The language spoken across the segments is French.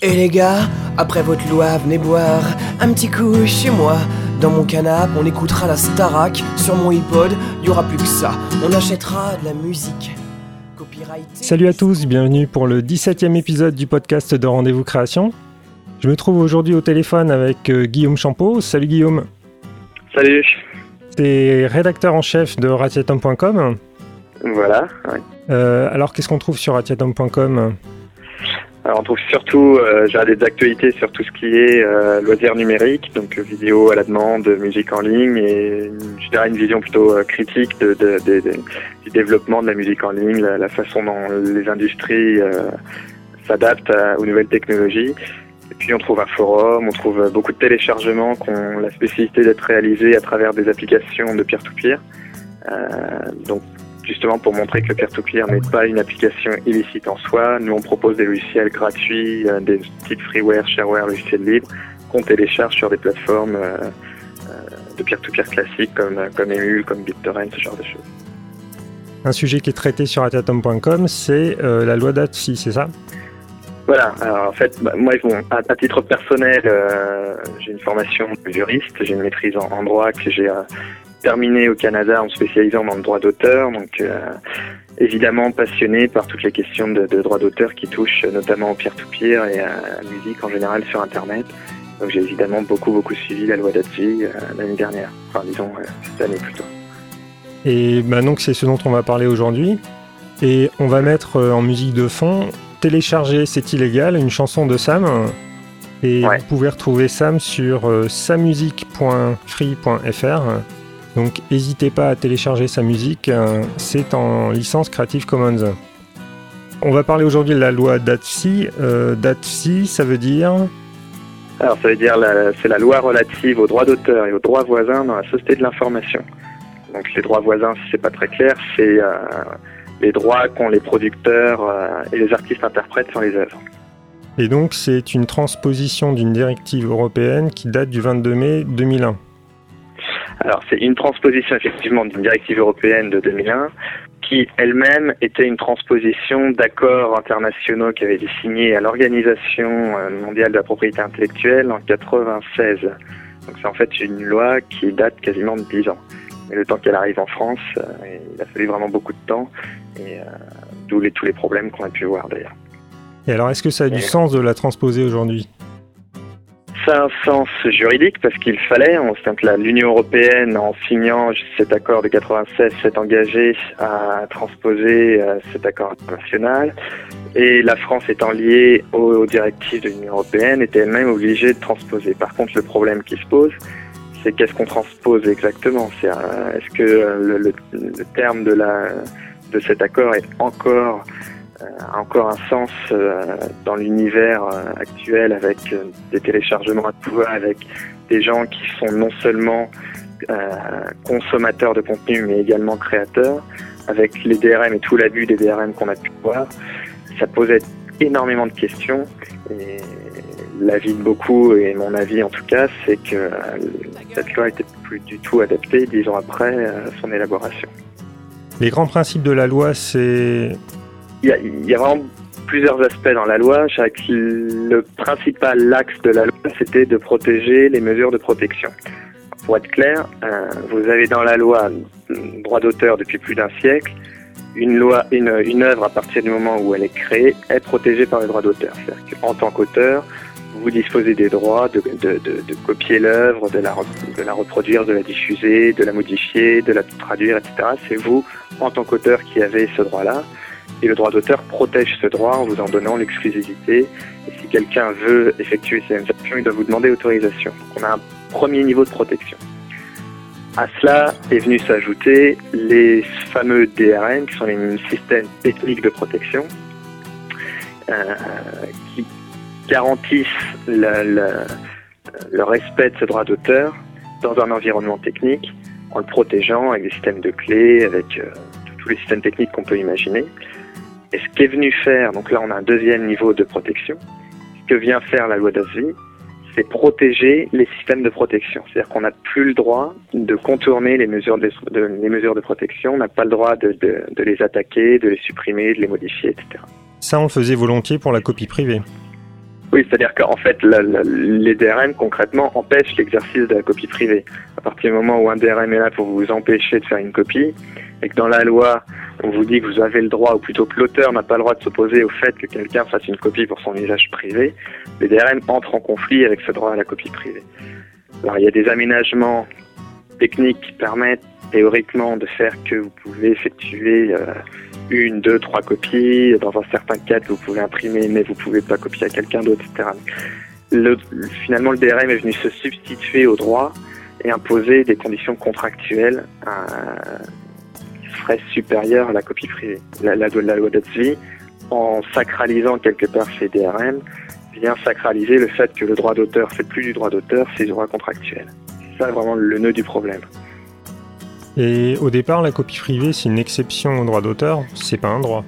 Et les gars, après votre loi, venez boire un petit coup chez moi. Dans mon canapé, on écoutera la Starac. Sur mon iPod, il y aura plus que ça. On achètera de la musique. Salut à tous, bienvenue pour le 17e épisode du podcast de Rendez-vous Création. Je me trouve aujourd'hui au téléphone avec Guillaume Champeau. Salut Guillaume. Salut. T'es rédacteur en chef de ratiatom.com. Voilà, ouais. Alors qu'est-ce qu'on trouve sur ratiatom.com ? Alors on trouve surtout des actualités sur tout ce qui est loisirs numériques, donc vidéo à la demande, musique en ligne et je dirais une vision plutôt critique du développement de la musique en ligne, la façon dont les industries s'adaptent aux nouvelles technologies. Et puis on trouve un forum, on trouve beaucoup de téléchargements qui ont la spécificité d'être réalisés à travers des applications de peer-to-peer. Donc justement pour montrer que le peer-to-peer n'est pas une application illicite en soi, nous on propose des logiciels gratuits, des types freeware, shareware, logiciels libres qu'on télécharge sur des plateformes de peer-to-peer classiques comme Emule, comme BitTorrent, ce genre de choses. Un sujet qui est traité sur ratiatom.com, c'est la loi DATSI, c'est ça ? Voilà, alors en fait, moi à titre personnel, j'ai une formation de juriste, j'ai une maîtrise en droit que j'ai terminé au Canada en me spécialisant dans le droit d'auteur, donc évidemment passionné par toutes les questions de droit d'auteur qui touchent notamment au peer-to-peer et à la musique en général sur Internet. Donc j'ai évidemment beaucoup suivi la loi DATSI l'année dernière, enfin disons cette année plutôt. Et donc c'est ce dont on va parler aujourd'hui, et on va mettre en musique de fond Télécharger c'est illégal, une chanson de Sam, et ouais. Vous pouvez retrouver Sam sur samusique.free.fr. Donc n'hésitez pas à télécharger sa musique, c'est en licence Creative Commons. On va parler aujourd'hui de la loi DATSI. DATSI, ça veut dire ? Alors ça veut dire c'est la loi relative aux droits d'auteur et aux droits voisins dans la société de l'information. Donc les droits voisins, si c'est pas très clair, c'est les droits qu'ont les producteurs et les artistes interprètes sur les œuvres. Et donc c'est une transposition d'une directive européenne qui date du 22 mai 2001. Alors c'est une transposition effectivement d'une directive européenne de 2001 qui elle-même était une transposition d'accords internationaux qui avaient été signés à l'Organisation mondiale de la propriété intellectuelle en 1996. Donc c'est en fait une loi qui date quasiment de 10 ans. Mais le temps qu'elle arrive en France, il a fallu vraiment beaucoup de temps, et d'où tous les problèmes qu'on a pu voir d'ailleurs. Et alors, est-ce que ça a du sens de la transposer aujourd'hui ? Ça a un sens juridique parce qu'il fallait, l'Union européenne, en signant cet accord de 96, s'est engagée à transposer cet accord international, et la France étant liée aux directives de l'Union européenne, était elle-même obligée de transposer. Par contre, le problème qui se pose, c'est qu'est-ce qu'on transpose exactement ? Est-ce que le terme de cet accord est encore un sens dans l'univers actuel avec des téléchargements à tout va, avec des gens qui sont non seulement consommateurs de contenu mais également créateurs, avec les DRM et tout l'abus des DRM qu'on a pu voir. Ça posait énormément de questions, et l'avis de beaucoup, et mon avis en tout cas, c'est que cette loi n'était plus du tout adaptée 10 ans après son élaboration. Les grands principes de la loi, c'est... Il y a vraiment plusieurs aspects dans la loi. Le principal axe de la loi, c'était de protéger les mesures de protection. Pour être clair, vous avez dans la loi droit d'auteur depuis plus d'un siècle. Une œuvre, à partir du moment où elle est créée, est protégée par les droits d'auteur. C'est-à-dire qu'en tant qu'auteur, vous disposez des droits de copier l'œuvre, de la reproduire, de la diffuser, de la modifier, de la traduire, etc. C'est vous, en tant qu'auteur, qui avez ce droit-là. Et le droit d'auteur protège ce droit en vous en donnant l'exclusivité. Et si quelqu'un veut effectuer ces mêmes actions, il doit vous demander autorisation. Donc on a un premier niveau de protection. À cela est venu s'ajouter les fameux DRM, qui sont les systèmes techniques de protection, qui garantissent le respect de ce droit d'auteur dans un environnement technique, en le protégeant avec des systèmes de clés, avec tous les systèmes techniques qu'on peut imaginer. Et ce qu'est venu faire, donc là on a un deuxième niveau de protection, ce que vient faire la loi DATSI, c'est protéger les systèmes de protection. C'est-à-dire qu'on n'a plus le droit de contourner les mesures de protection, on n'a pas le droit de les attaquer, de les supprimer, de les modifier, etc. Ça, on le faisait volontiers pour la copie privée. Oui, c'est-à-dire qu'en fait, les DRM, concrètement, empêchent l'exercice de la copie privée. À partir du moment où un DRM est là pour vous empêcher de faire une copie, et que dans la loi, on vous dit que vous avez le droit, ou plutôt que l'auteur n'a pas le droit de s'opposer au fait que quelqu'un fasse une copie pour son usage privé, les DRM entrent en conflit avec ce droit à la copie privée. Alors, il y a des aménagements techniques qui permettent théoriquement de faire que vous pouvez effectuer 1, 2, 3 copies. Dans un certain cas, vous pouvez imprimer, mais vous ne pouvez pas copier à quelqu'un d'autre, etc. Finalement, le DRM est venu se substituer au droit et imposer des conditions contractuelles qui seraient supérieures à la copie privée. La loi Datsvi, en sacralisant quelque part ces DRM, vient sacraliser le fait que le droit d'auteur, c'est plus du droit d'auteur, c'est du droit contractuel. C'est ça vraiment le nœud du problème. Et au départ, la copie privée, c'est une exception au droit d'auteur, c'est pas un droit.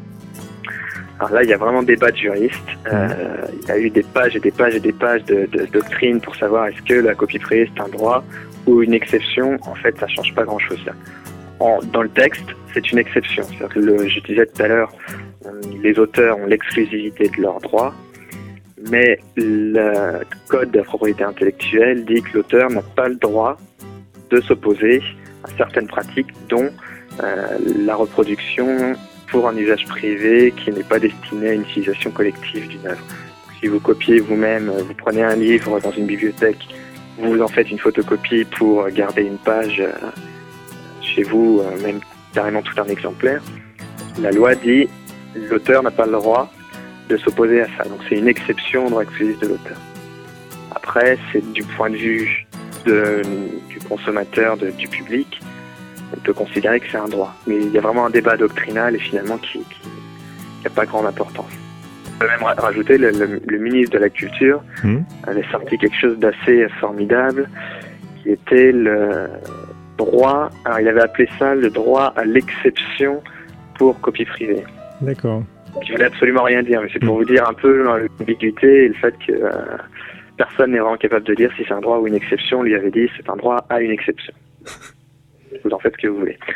Alors là, il y a vraiment débat de juristes. Il y a eu des pages et des pages et des pages de doctrine pour savoir est-ce que la copie privée c'est un droit ou une exception. En fait, ça change pas grand-chose. Dans le texte, c'est une exception. C'est-à-dire que je disais tout à l'heure, les auteurs ont l'exclusivité de leurs droits, mais le code de la propriété intellectuelle dit que l'auteur n'a pas le droit de s'opposer à certaines pratiques, dont la reproduction pour un usage privé qui n'est pas destiné à une utilisation collective d'une œuvre. Si vous copiez vous-même, vous prenez un livre dans une bibliothèque, vous en faites une photocopie pour garder une page chez vous, même carrément tout un exemplaire, la loi dit l'auteur n'a pas le droit de s'opposer à ça. Donc c'est une exception au droit exclusif de l'auteur. Après, c'est du point de vue du consommateur, du public, on peut considérer que c'est un droit. Mais il y a vraiment un débat doctrinal et finalement qui n'a pas grande importance. Je peux même rajouter, le ministre de la Culture avait sorti quelque chose d'assez formidable, qui était le droit, alors il avait appelé ça le droit à l'exception pour copie privée. D'accord. Qui voulait absolument rien dire, mais c'est pour vous dire un peu l'ambiguïté et le fait que personne n'est vraiment capable de dire si c'est un droit ou une exception. On lui avait dit c'est un droit à une exception. Vous en faites ce que vous voulez.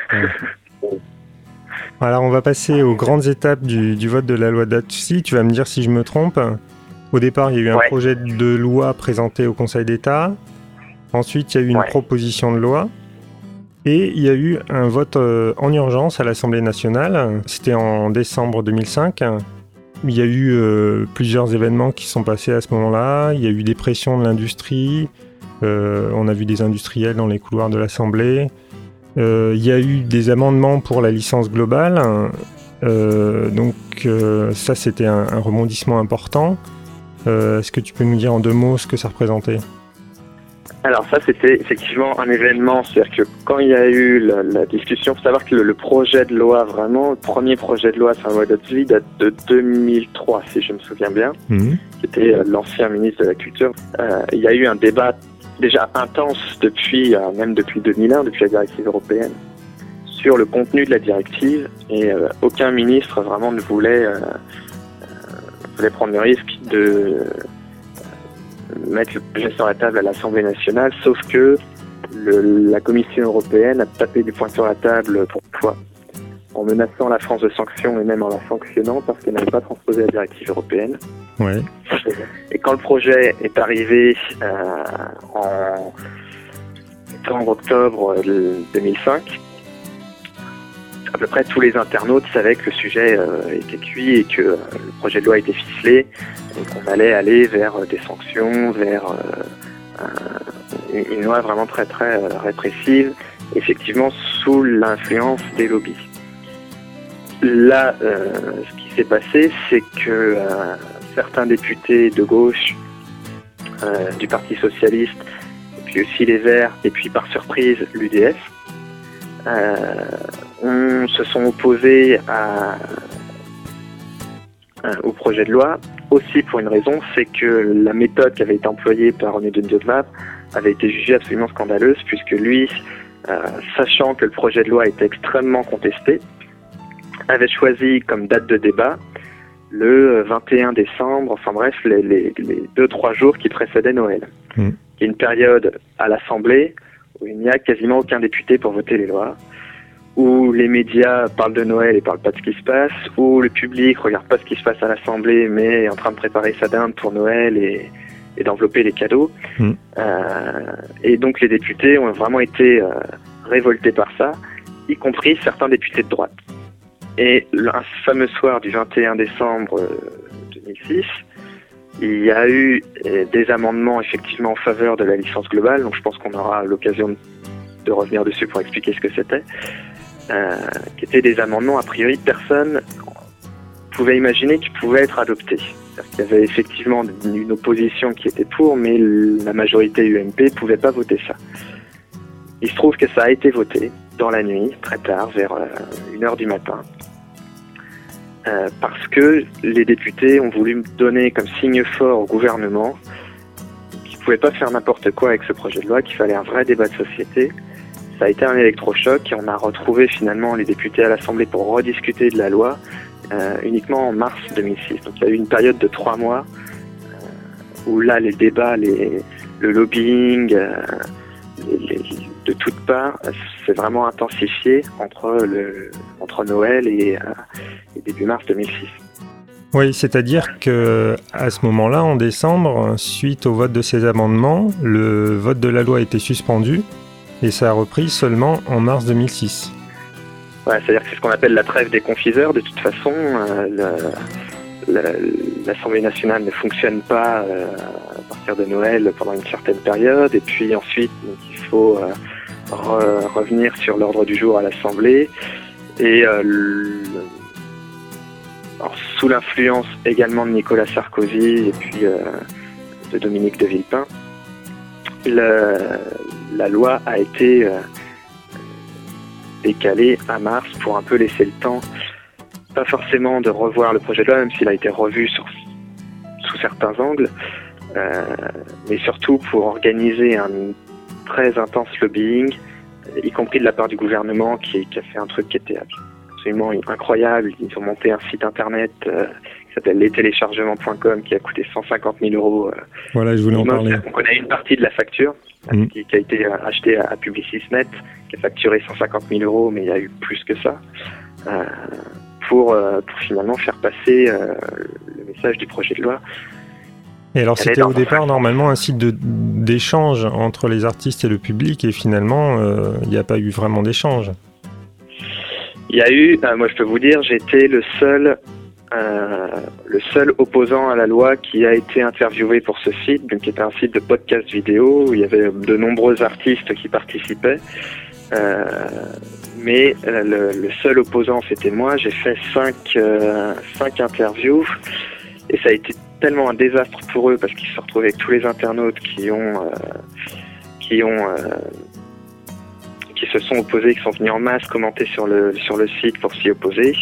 Alors on va passer aux grandes étapes du vote de la loi Datsvi. Tu vas me dire si je me trompe. Au départ, il y a eu un projet de loi présenté au Conseil d'État. Ensuite, il y a eu une proposition de loi. Et il y a eu un vote en urgence à l'Assemblée nationale. C'était en décembre 2005. Il y a eu plusieurs événements qui sont passés à ce moment-là. Il y a eu des pressions de l'industrie. On a vu des industriels dans les couloirs de l'Assemblée. Il y a eu des amendements pour la licence globale. Ça, c'était un rebondissement important. Est-ce que tu peux nous dire en 2 mots ce que ça représentait ? Alors ça, c'était effectivement un événement. C'est-à-dire que quand il y a eu la discussion, il faut savoir que le projet de loi, vraiment, le premier projet de loi sur la loi Datsvi date de 2003, si je me souviens bien. Qui était l'ancien ministre de la Culture. Il y a eu un débat déjà intense même depuis 2001, depuis la directive européenne, sur le contenu de la directive, et aucun ministre vraiment ne voulait prendre le risque de mettre le projet sur la table à l'Assemblée nationale, sauf que la Commission européenne a tapé du poing sur la table pour une fois, en menaçant la France de sanctions et même en la sanctionnant parce qu'elle n'avait pas transposé la directive européenne. Ouais. Et quand le projet est arrivé en septembre-octobre 2005, à peu près tous les internautes savaient que le sujet était cuit et que le projet de loi était ficelé et qu'on allait aller vers des sanctions, vers une loi vraiment très très répressive, effectivement sous l'influence des lobbies. Là, ce qui s'est passé, c'est que certains députés de gauche du Parti socialiste, et puis aussi les Verts, et puis par surprise l'UDF, se sont opposés au projet de loi, aussi pour une raison, c'est que la méthode qui avait été employée par René Dundonmap avait été jugée absolument scandaleuse, puisque lui, sachant que le projet de loi était extrêmement contesté, avait choisi comme date de débat le 21 décembre, enfin bref, les 2-3 jours qui précédaient Noël. Qui est une période à l'Assemblée où il n'y a quasiment aucun député pour voter les lois, où les médias parlent de Noël et parlent pas de ce qui se passe, où le public regarde pas ce qui se passe à l'Assemblée, mais est en train de préparer sa dinde pour Noël et d'envelopper les cadeaux. Et donc les députés ont vraiment été révoltés par ça, y compris certains députés de droite. Et un fameux soir du 21 décembre 2006, il y a eu des amendements effectivement en faveur de la licence globale, donc je pense qu'on aura l'occasion de revenir dessus pour expliquer ce que c'était, qui étaient des amendements a priori personne pouvait imaginer qu'ils pouvaient être adoptés. C'est-à-dire qu'il y avait effectivement une opposition qui était pour, mais la majorité UMP ne pouvait pas voter ça. Il se trouve que ça a été voté dans la nuit, très tard, vers 1h du matin, parce que les députés ont voulu me donner comme signe fort au gouvernement qu'ils ne pouvaient pas faire n'importe quoi avec ce projet de loi, qu'il fallait un vrai débat de société. Ça a été un électrochoc et on a retrouvé finalement les députés à l'Assemblée pour rediscuter de la loi uniquement en mars 2006. Donc il y a eu une période de 3 mois où là les débats, le lobbying de toutes parts s'est vraiment intensifié entre Noël et début mars 2006. Oui, c'est-à-dire que à ce moment-là, en décembre, suite au vote de ces amendements, le vote de la loi a été suspendu et ça a repris seulement en mars 2006. Ouais, c'est-à-dire que c'est ce qu'on appelle la trêve des confiseurs. De toute façon, l'Assemblée nationale ne fonctionne pas à partir de Noël pendant une certaine période. Et puis ensuite, donc, il faut revenir sur l'ordre du jour à l'Assemblée. Et alors, sous l'influence également de Nicolas Sarkozy et puis de Dominique de Villepin, la loi a été décalée à mars pour un peu laisser le temps, pas forcément de revoir le projet de loi, même s'il a été revu sous certains angles, mais surtout pour organiser un très intense lobbying, y compris de la part du gouvernement qui a fait un truc qui était absolument incroyable. Ils ont monté un site internet qui s'appelle lestéléchargements.com qui a coûté 150 000 €. Voilà, je voulais en parler. On connaît une partie de la facture qui a été achetée à Publicis.net, qui a facturé 150 000 €, mais il y a eu plus que ça, pour finalement faire passer le message du projet de loi. Et alors c'était au départ normalement un site d'échange entre les artistes et le public, et finalement il n'y a pas eu vraiment d'échange. Il y a eu, moi je peux vous dire, j'étais le seul opposant à la loi qui a été interviewé pour ce site, donc qui était un site de podcast vidéo où il y avait de nombreux artistes qui participaient. Mais le seul opposant c'était moi. J'ai fait 5 interviews et ça a été tellement un désastre pour eux parce qu'ils se sont retrouvés avec tous les internautes qui se sont opposés, qui sont venus en masse commenter sur le site pour s'y opposer.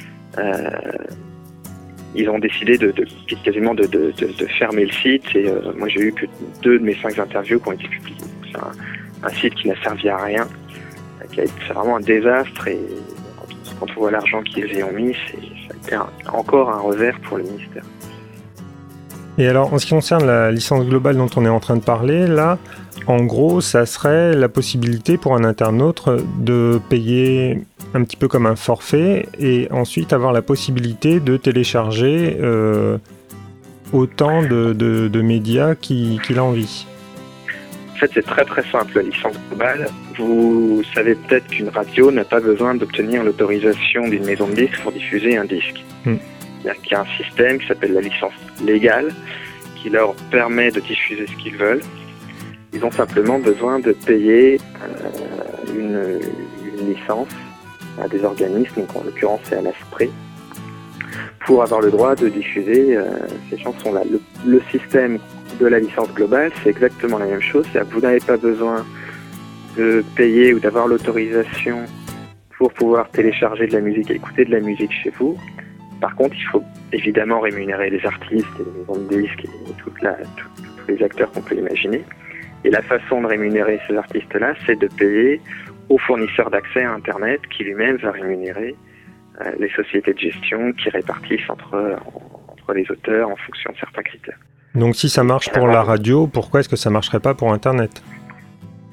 Ils ont décidé quasiment de fermer le site et moi j'ai eu que 2 de mes 5 interviews qui ont été publiées. C'est un site qui n'a servi à rien, c'est vraiment un désastre et quand on voit l'argent qu'ils y ont mis, ça a été encore un revers pour le ministère. Et alors, en ce qui concerne la licence globale dont on est en train de parler, là, en gros, ça serait la possibilité pour un internaute de payer un petit peu comme un forfait et ensuite avoir la possibilité de télécharger autant de médias qu'il a envie. En fait, c'est très très simple, la licence globale. Vous savez peut-être qu'une radio n'a pas besoin d'obtenir l'autorisation d'une maison de disques pour diffuser un disque. C'est-à-dire qu'il y a un système qui s'appelle la licence légale qui leur permet de diffuser ce qu'ils veulent. Ils ont simplement besoin de payer une licence à des organismes, donc en l'occurrence c'est à l'ASPRE, pour avoir le droit de diffuser ces chansons-là. Le système de la licence globale, c'est exactement la même chose. C'est-à-dire que vous n'avez pas besoin de payer ou d'avoir l'autorisation pour pouvoir télécharger de la musique et écouter de la musique chez vous. Par contre, il faut évidemment rémunérer les artistes et les maisons de disques et tous les acteurs qu'on peut imaginer. Et la façon de rémunérer ces artistes-là, c'est de payer au fournisseur d'accès à Internet qui lui-même va rémunérer les sociétés de gestion qui répartissent entre les auteurs en fonction de certains critères. Donc si ça marche pour la radio, pourquoi est-ce que ça ne marcherait pas pour Internet ?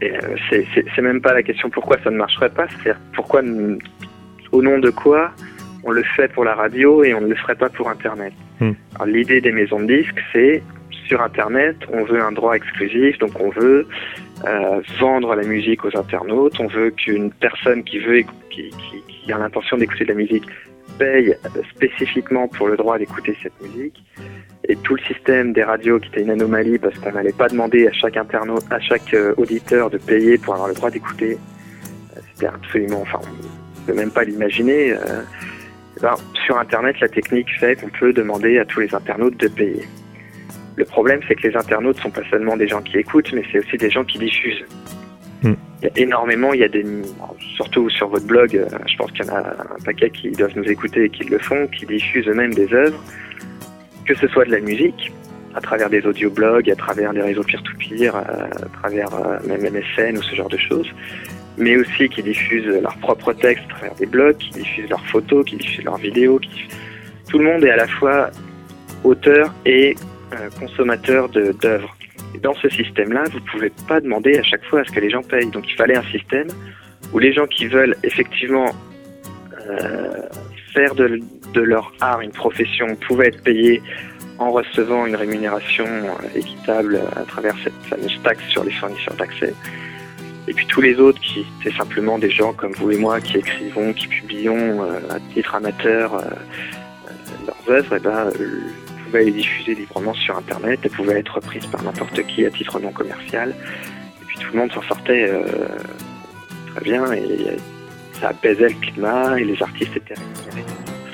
c'est même pas la question pourquoi ça ne marcherait pas, c'est-à-dire pourquoi, au nom de quoi on le fait pour la radio et on ne le ferait pas pour Internet. Alors, l'idée des maisons de disques, c'est sur Internet, on veut un droit exclusif, donc on veut vendre la musique aux internautes, on veut qu'une personne qui a l'intention d'écouter de la musique paye spécifiquement pour le droit d'écouter cette musique. Et tout le système des radios qui était une anomalie parce qu'on n'allait pas demander à chaque internaute, à chaque auditeur de payer pour avoir le droit d'écouter, c'était absolument, enfin, on ne peut même pas l'imaginer. Sur Internet, la technique fait qu'on peut demander à tous les internautes de payer. Le problème, c'est que les internautes ne sont pas seulement des gens qui écoutent, mais c'est aussi des gens qui diffusent. Il y a énormément, surtout sur votre blog, je pense qu'il y en a un paquet qui doivent nous écouter et qui le font, qui diffusent eux-mêmes des œuvres, que ce soit de la musique, à travers des audioblogs, à travers des réseaux peer-to-peer, à travers même MSN ou ce genre de choses, mais aussi qui diffusent leurs propres textes à travers des blogs, qui diffusent leurs photos, qui diffusent leurs vidéos. Tout le monde est à la fois auteur et consommateur d'œuvres. Et dans ce système-là, vous ne pouvez pas demander à chaque fois à ce que les gens payent. Donc il fallait un système où les gens qui veulent effectivement faire de leur art une profession pouvaient être payés en recevant une rémunération équitable à travers cette fameuse taxe sur les fournisseurs d'accès. Et puis tous les autres qui étaient simplement des gens comme vous et moi qui écrivons, qui publions à titre amateur leurs œuvres, pouvaient les diffuser librement sur Internet, elles pouvaient être reprises par n'importe qui à titre non commercial. Et puis tout le monde s'en sortait très bien et ça apaisait le climat et les artistes étaient rémunérés.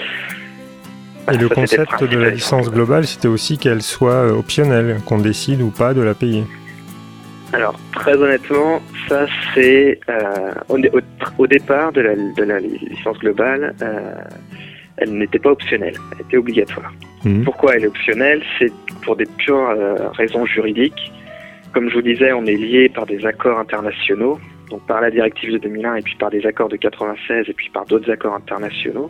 Et le concept de la licence globale, c'était aussi qu'elle soit optionnelle, qu'on décide ou pas de la payer. Alors, très honnêtement, ça c'est au départ de la licence globale, elle n'était pas optionnelle, elle était obligatoire. Pourquoi elle est optionnelle? C'est pour des pures raisons juridiques. Comme je vous disais, on est lié par des accords internationaux, donc par la directive de 2001 et puis par des accords de 96 et puis par d'autres accords internationaux,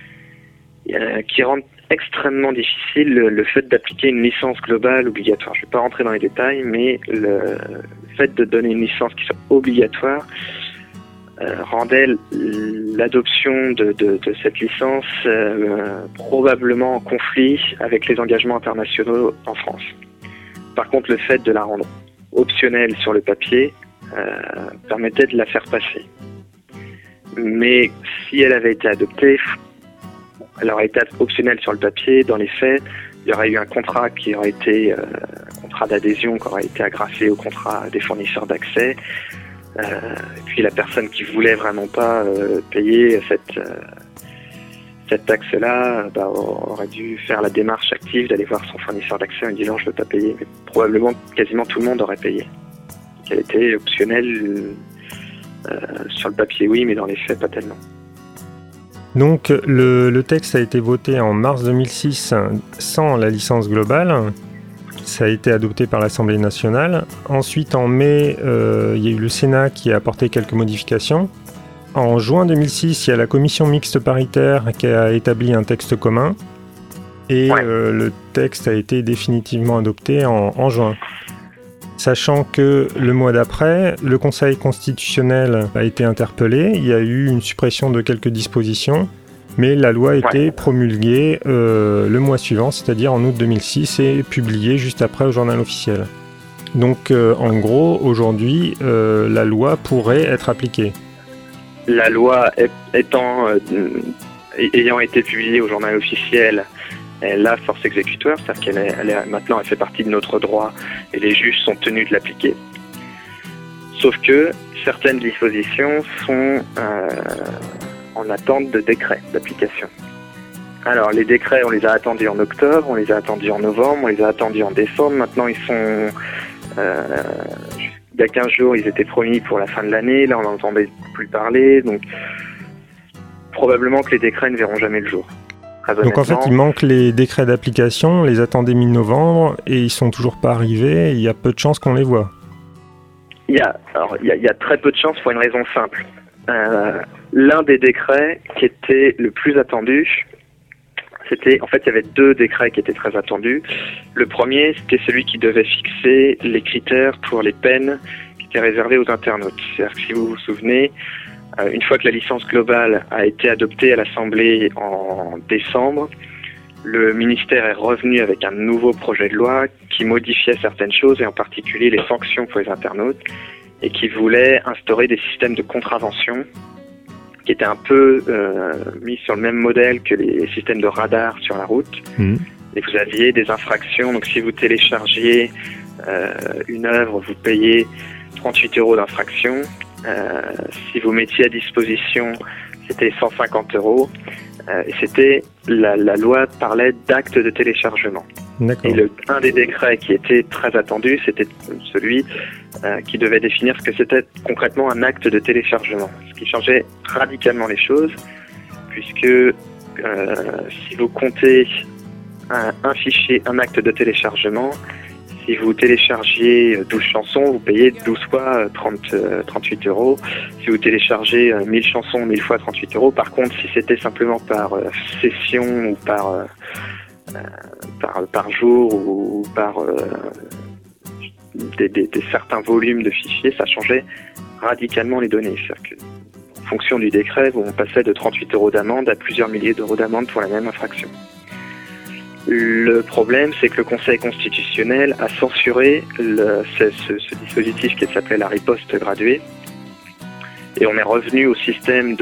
qui rendent extrêmement difficile le fait d'appliquer une licence globale obligatoire. Je ne vais pas rentrer dans les détails, mais le fait de donner une licence qui soit obligatoire rendait l'adoption de cette licence probablement en conflit avec les engagements internationaux en France. Par contre, le fait de la rendre optionnelle sur le papier permettait de la faire passer. Mais si elle avait été adoptée, elle aurait été optionnelle sur le papier. Dans les faits, il y aurait eu un contrat qui aurait été un contrat d'adhésion qui aurait été agrafé au contrat des fournisseurs d'accès. Et puis la personne qui voulait vraiment pas payer cette taxe-là aurait dû faire la démarche active d'aller voir son fournisseur d'accès en lui disant je veux pas payer. Mais probablement quasiment tout le monde aurait payé. Elle était optionnelle sur le papier, oui, mais dans les faits, pas tellement. Donc le texte a été voté en mars 2006 sans la licence globale. Ça a été adopté par l'Assemblée nationale. Ensuite, en mai, il y a eu le Sénat qui a apporté quelques modifications. En juin 2006, il y a la commission mixte paritaire qui a établi un texte commun. Et le texte a été définitivement adopté en juin. Sachant que le mois d'après, le Conseil constitutionnel a été interpellé. Il y a eu une suppression de quelques dispositions. Mais la loi a été promulguée le mois suivant, c'est-à-dire en août 2006, et publiée juste après au journal officiel. Donc, en gros, aujourd'hui, la loi pourrait être appliquée. La loi ayant été publiée au journal officiel, elle a force exécutoire, c'est-à-dire maintenant elle fait partie de notre droit et les juges sont tenus de l'appliquer. Sauf que certaines dispositions sont en attente de décrets d'application. Alors les décrets, on les a attendus en octobre, on les a attendus en novembre, on les a attendus en décembre. Maintenant ils sont... il y a 15 jours, ils étaient promis pour la fin de l'année, là on n'entendait plus parler, donc probablement que les décrets ne verront jamais le jour. Donc en fait, il manque les décrets d'application, on les attendait mi-novembre et ils sont toujours pas arrivés, et il y a peu de chances qu'on les voit. Il y a très peu de chances pour une raison simple. L'un des décrets qui était le plus attendu, il y avait deux décrets qui étaient très attendus. Le premier, c'était celui qui devait fixer les critères pour les peines qui qui est réservé aux internautes. C'est-à-dire que si vous vous souvenez, une fois que la licence globale a été adoptée à l'Assemblée en décembre, le ministère est revenu avec un nouveau projet de loi qui modifiait certaines choses, et en particulier les sanctions pour les internautes, et qui voulait instaurer des systèmes de contravention qui étaient un peu mis sur le même modèle que les systèmes de radar sur la route. Et vous aviez des infractions, donc si vous téléchargiez une œuvre, vous payez 38 € d'infraction. Si vous mettiez à disposition, c'était 150 €. Et c'était la loi parlait d'actes de téléchargement. D'accord. Et un des décrets qui était très attendu, c'était celui qui devait définir ce que c'était concrètement un acte de téléchargement. Ce qui changeait radicalement les choses, puisque si vous comptez un fichier, un acte de téléchargement, si vous téléchargiez 12 chansons, vous payez 12 fois 38 €. Si vous téléchargez 1000 chansons, 1000 fois 38 €. Par contre, si c'était simplement par session ou par jour ou par des certains volumes de fichiers, ça changeait radicalement les données. C'est-à-dire que, en fonction du décret, on passait de 38 € d'amende à plusieurs milliers d'euros d'amende pour la même infraction. Le problème, c'est que le Conseil constitutionnel a censuré ce dispositif qui s'appelait la riposte graduée, et on est revenu au système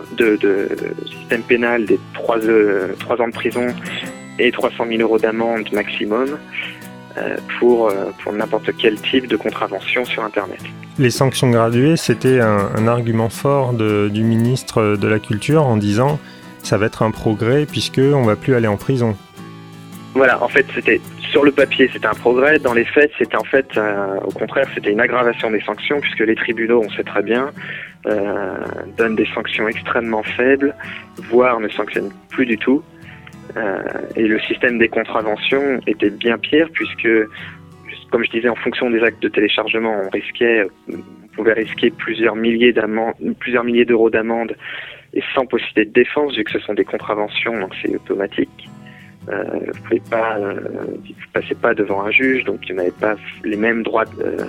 système pénal des 3 ans de prison et 300 000 € d'amende maximum pour n'importe quel type de contravention sur Internet. Les sanctions graduées, c'était un argument fort du ministre de la Culture en disant ça va être un progrès puisqu'on ne va plus aller en prison. Voilà, en fait, c'était sur le papier, c'était un progrès. Dans les faits, c'était au contraire, c'était une aggravation des sanctions, puisque les tribunaux, on sait très bien, donnent des sanctions extrêmement faibles, voire ne sanctionnent plus du tout. Et le système des contraventions était bien pire, puisque, comme je disais, en fonction des actes de téléchargement, on pouvait risquer plusieurs milliers d'euros d'amende, et sans possibilité de défense, vu que ce sont des contraventions, donc c'est automatique. Vous passez pas devant un juge, donc vous n'avez pas les mêmes droits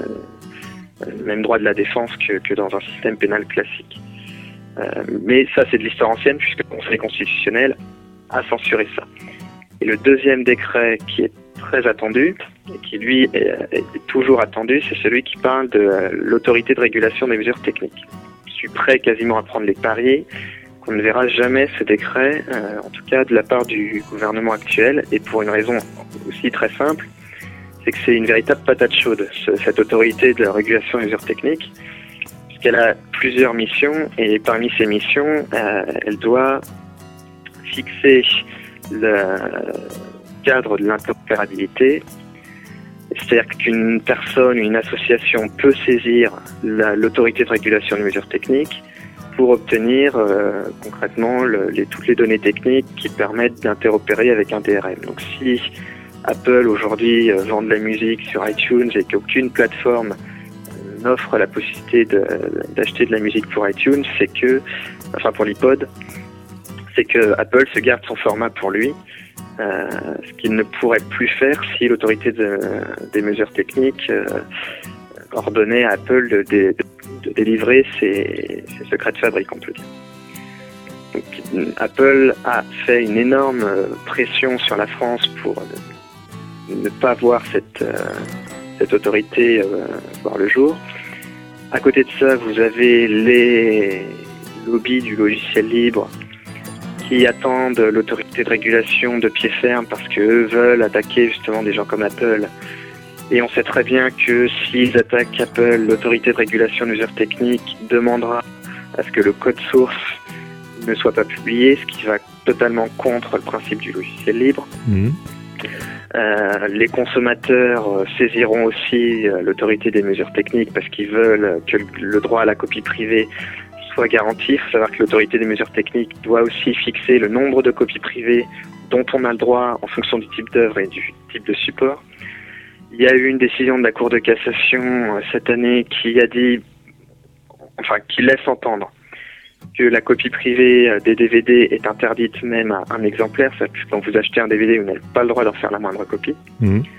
de la défense que dans un système pénal classique. Mais ça, c'est de l'histoire ancienne, puisque le Conseil constitutionnel a censuré ça. Et le deuxième décret qui est très attendu, et qui lui est toujours attendu, c'est celui qui parle de l'autorité de régulation des mesures techniques. Je suis prêt quasiment à prendre les paris qu'on ne verra jamais ce décret, en tout cas de la part du gouvernement actuel, et pour une raison aussi très simple, c'est que c'est une véritable patate chaude, cette autorité de la régulation des mesures techniques, puisqu'elle a plusieurs missions, et parmi ces missions, elle doit fixer le cadre de l'interopérabilité, c'est-à-dire qu'une personne ou une association peut saisir l'autorité de régulation des mesures techniques pour obtenir concrètement toutes les données techniques qui permettent d'interopérer avec un DRM. Donc si Apple aujourd'hui vend de la musique sur iTunes et qu'aucune plateforme n'offre la possibilité d'acheter de la musique pour iTunes, pour l'iPod, c'est que Apple se garde son format pour lui, ce qu'il ne pourrait plus faire si l'autorité des mesures techniques ordonnait à Apple de délivrer ses secrets de fabrique, on peut dire. Donc, Apple a fait une énorme pression sur la France pour ne pas voir cette autorité voir le jour. À côté de ça, vous avez les lobbies du logiciel libre qui attendent l'autorité de régulation de pied ferme parce qu'eux veulent attaquer justement des gens comme Apple. Et on sait très bien que s'ils attaquent Apple, l'autorité de régulation des mesures techniques demandera à ce que le code source ne soit pas publié, ce qui va totalement contre le principe du logiciel libre. Les consommateurs saisiront aussi l'autorité des mesures techniques parce qu'ils veulent que le droit à la copie privée soit garanti. Il faut savoir que l'autorité des mesures techniques doit aussi fixer le nombre de copies privées dont on a le droit en fonction du type d'œuvre et du type de support. Il y a eu une décision de la Cour de cassation cette année qui laisse entendre que la copie privée des DVD est interdite même à un exemplaire. C'est-à-dire que quand vous achetez un DVD, vous n'avez pas le droit d'en faire la moindre copie.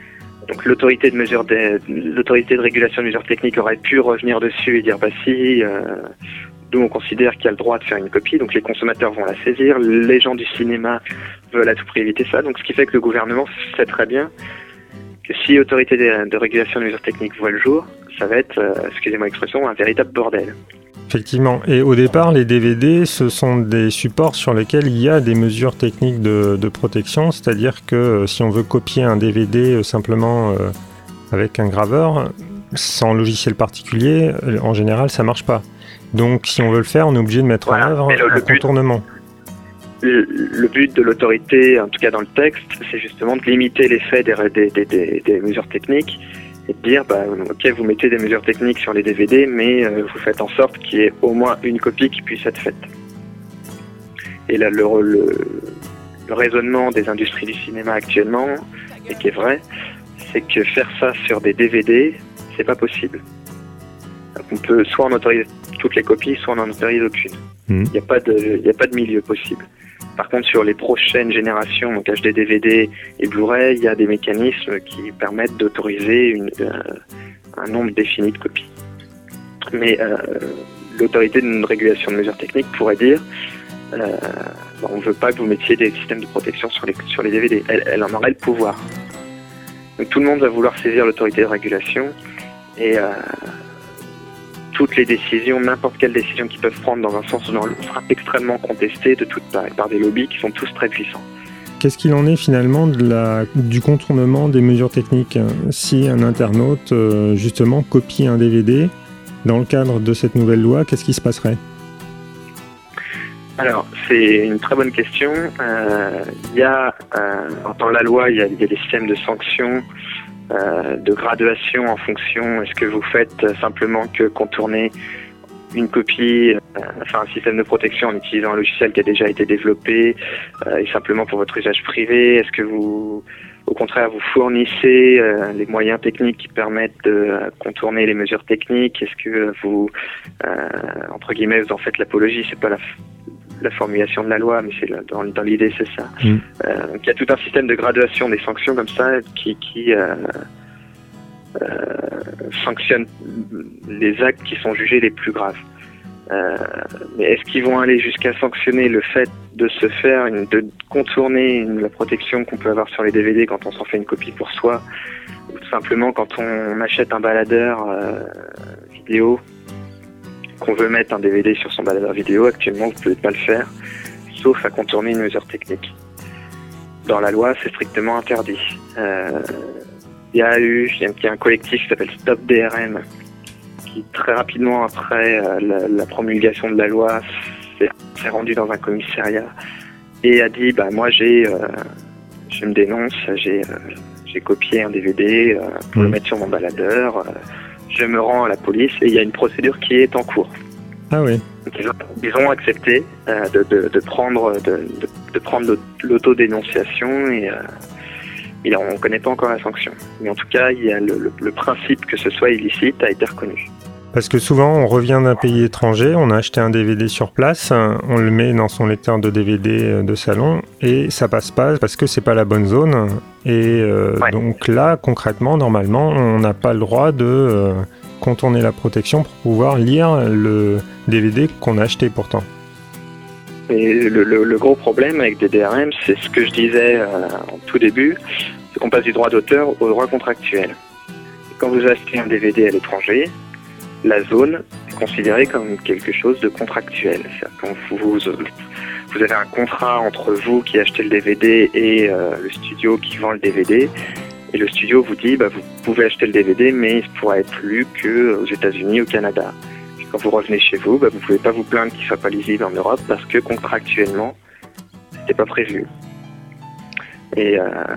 Donc l'autorité de régulation de mesures techniques aurait pu revenir dessus et dire bah si, nous on considère qu'il y a le droit de faire une copie, donc les consommateurs vont la saisir, les gens du cinéma veulent à tout prix éviter ça, donc ce qui fait que le gouvernement sait très bien que si l'autorité de régulation de mesures techniques voit le jour, ça va être, excusez-moi l'expression, un véritable bordel. Effectivement. Et au départ, les DVD, ce sont des supports sur lesquels il y a des mesures techniques de protection, c'est-à-dire que si on veut copier un DVD simplement avec un graveur, sans logiciel particulier, en général, ça marche pas. Donc, si on veut le faire, on est obligé de mettre en œuvre un contournement. Le but de l'autorité, en tout cas dans le texte, c'est justement de limiter l'effet des mesures techniques et de dire, bah, ok, vous mettez des mesures techniques sur les DVD, mais vous faites en sorte qu'il y ait au moins une copie qui puisse être faite. Et là, le raisonnement des industries du cinéma actuellement, et qui est vrai, c'est que faire ça sur des DVD, c'est pas possible. Donc on peut soit en autoriser toutes les copies, soit on en autorise aucune. Il n'y a pas de milieu possible. Par contre, sur les prochaines générations, donc HD, DVD et Blu-ray, il y a des mécanismes qui permettent d'autoriser un nombre défini de copies. Mais l'autorité de régulation de mesures techniques pourrait dire on ne veut pas que vous mettiez des systèmes de protection sur les DVD. Elle en aurait le pouvoir. Donc tout le monde va vouloir saisir l'autorité de régulation et toutes les décisions, n'importe quelle décision qu'ils peuvent prendre dans un sens ou dans l'autre sera extrêmement contestée de toutes parts par des lobbies qui sont tous très puissants. Qu'est-ce qu'il en est finalement du contournement des mesures techniques ? Si un internaute justement copie un DVD dans le cadre de cette nouvelle loi, qu'est-ce qui se passerait ? Alors, c'est une très bonne question. Dans la loi, il y a des systèmes de sanctions, de graduation en fonction. Est-ce que vous faites simplement que contourner une copie, un système de protection en utilisant un logiciel qui a déjà été développé et simplement pour votre usage privé? Est-ce que vous, au contraire, vous fournissez les moyens techniques qui permettent de contourner les mesures techniques? Est-ce que vous, entre guillemets, vous en faites l'apologie? C'est pas la formulation de la loi, mais c'est dans l'idée, c'est ça. Donc il y a tout un système de graduation des sanctions comme ça qui sanctionne les actes qui sont jugés les plus graves. Mais est-ce qu'ils vont aller jusqu'à sanctionner le fait de de contourner la protection qu'on peut avoir sur les DVD quand on s'en fait une copie pour soi, ou tout simplement quand on achète un baladeur vidéo, qu'on veut mettre un DVD sur son baladeur vidéo? Actuellement, vous ne pouvez pas le faire, sauf à contourner une mesure technique. Dans la loi, c'est strictement interdit. Il y a un collectif qui s'appelle Stop DRM, qui très rapidement après la promulgation de la loi s'est rendu dans un commissariat et a dit moi je me dénonce, j'ai copié un DVD pour le mettre sur mon baladeur, je me rends à la police et il y a une procédure qui est en cours. Ah oui. Donc, ils ont accepté de prendre l'autodénonciation et on ne connaît pas encore la sanction. Mais en tout cas, il y a le principe que ce soit illicite a été reconnu. Parce que souvent, on revient d'un pays étranger, on a acheté un DVD sur place, on le met dans son lecteur de DVD de salon et ça passe pas parce que c'est pas la bonne zone. Et donc là, concrètement, normalement, on n'a pas le droit de contourner la protection pour pouvoir lire le DVD qu'on a acheté pourtant. Et le gros problème avec des DRM, c'est ce que je disais en tout début, c'est qu'on passe du droit d'auteur au droit contractuel. Et quand vous achetez un DVD à l'étranger, la zone est considérée comme quelque chose de contractuel. C'est-à-dire quand vous avez un contrat entre vous qui achetez le DVD et le studio qui vend le DVD, et le studio vous dit vous pouvez acheter le DVD, mais il ne pourra être lu qu'aux États-Unis, au Canada. Et quand vous revenez chez vous, vous ne pouvez pas vous plaindre qu'il ne soit pas lisible en Europe parce que contractuellement, c'était pas prévu. Et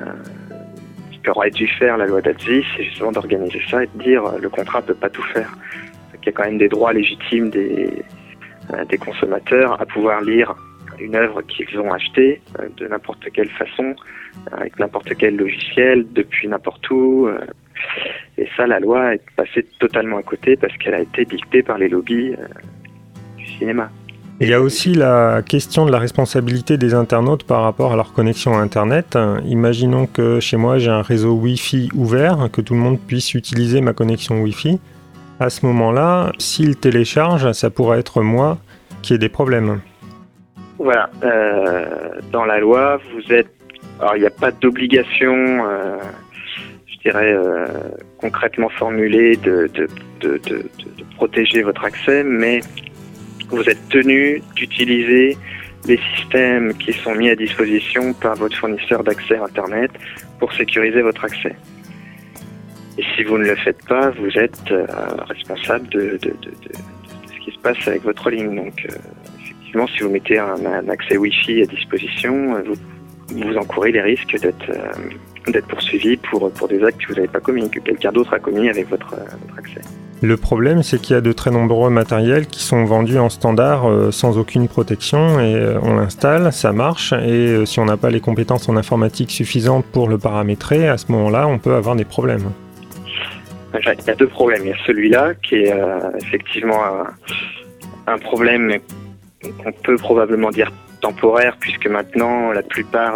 ce qu'aurait dû faire la loi Dazzi, c'est justement d'organiser ça et de dire le contrat ne peut pas tout faire. Il y a quand même des droits légitimes des consommateurs à pouvoir lire une œuvre qu'ils ont achetée de n'importe quelle façon, avec n'importe quel logiciel, depuis n'importe où. Et ça, la loi est passée totalement à côté parce qu'elle a été dictée par les lobbies du cinéma. Il y a aussi la question de la responsabilité des internautes par rapport à leur connexion à Internet. Imaginons que chez moi j'ai un réseau Wi-Fi ouvert, que tout le monde puisse utiliser ma connexion Wi-Fi. À ce moment-là, s'il télécharge, ça pourrait être moi qui ai des problèmes. Voilà. Dans la loi, alors il n'y a pas d'obligation, je dirais, concrètement formulée de protéger votre accès, mais vous êtes tenu d'utiliser les systèmes qui sont mis à disposition par votre fournisseur d'accès Internet pour sécuriser votre accès. Et si vous ne le faites pas, vous êtes responsable de ce qui se passe avec votre ligne. Donc, effectivement, si vous mettez un accès Wi-Fi à disposition, vous encourez les risques d'être poursuivi pour des actes que vous n'avez pas commis, que quelqu'un d'autre a commis avec votre accès. Le problème, c'est qu'il y a de très nombreux matériels qui sont vendus en standard sans aucune protection et on l'installe, ça marche et si on n'a pas les compétences en informatique suffisantes pour le paramétrer, à ce moment-là, on peut avoir des problèmes. Il y a deux problèmes. Il y a celui-là qui est effectivement un problème qu'on peut probablement dire temporaire puisque maintenant la plupart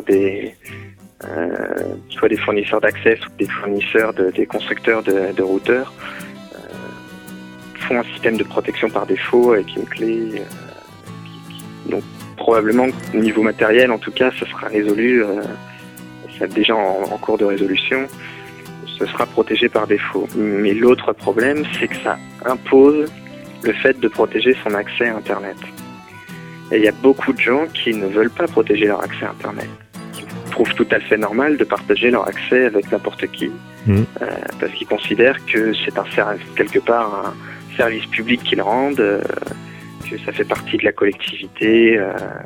soit des fournisseurs d'accès ou des fournisseurs des constructeurs de routeurs font un système de protection par défaut avec une clé. Donc probablement au niveau matériel, en tout cas, ça sera résolu. C'est déjà en cours de résolution. Ce sera protégé par défaut. Mais l'autre problème, c'est que ça impose le fait de protéger son accès à Internet. Et il y a beaucoup de gens qui ne veulent pas protéger leur accès à Internet. Ils trouvent tout à fait normal de partager leur accès avec n'importe qui, parce qu'ils considèrent que c'est quelque part un service public qu'ils rendent, que ça fait partie de la collectivité,